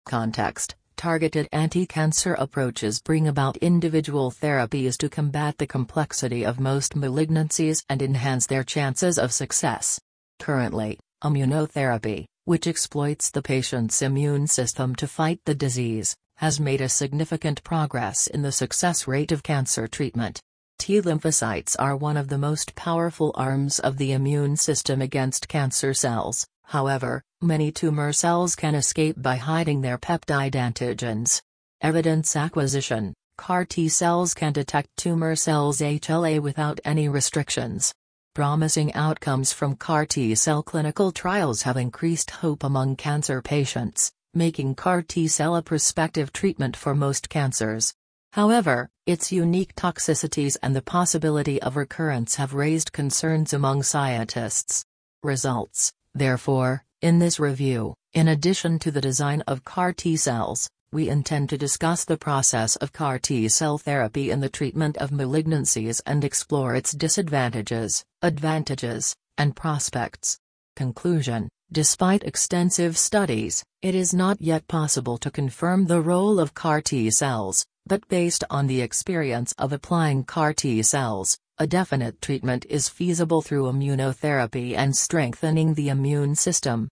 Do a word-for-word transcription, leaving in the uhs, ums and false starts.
context, targeted anti-cancer approaches bring about individual therapies to combat the complexity of most malignancies and enhance their chances of success. Currently, immunotherapy, which exploits the patient's immune system to fight the disease, has made a significant progress in the success rate of cancer treatment. T lymphocytes are one of the most powerful arms of the immune system against cancer cells. However, many tumor cells can escape by hiding their peptide antigens. Evidence acquisition: C A R T cells can detect tumor cells H L A without any restrictions. Promising outcomes from C A R T cell clinical trials have increased hope among cancer patients, making C A R T cell a prospective treatment for most cancers. However, its unique toxicities and the possibility of recurrence have raised concerns among scientists. Results: Therefore, in this review, in addition to the design of C A R T cells, we intend to discuss the process of C A R T cell therapy in the treatment of malignancies and explore its disadvantages, advantages, and prospects. Conclusion: Despite extensive studies, it is not yet possible to confirm the role of C A R T cells, but based on the experience of applying C A R T cells, a definite treatment is feasible through immunotherapy and strengthening the immune system.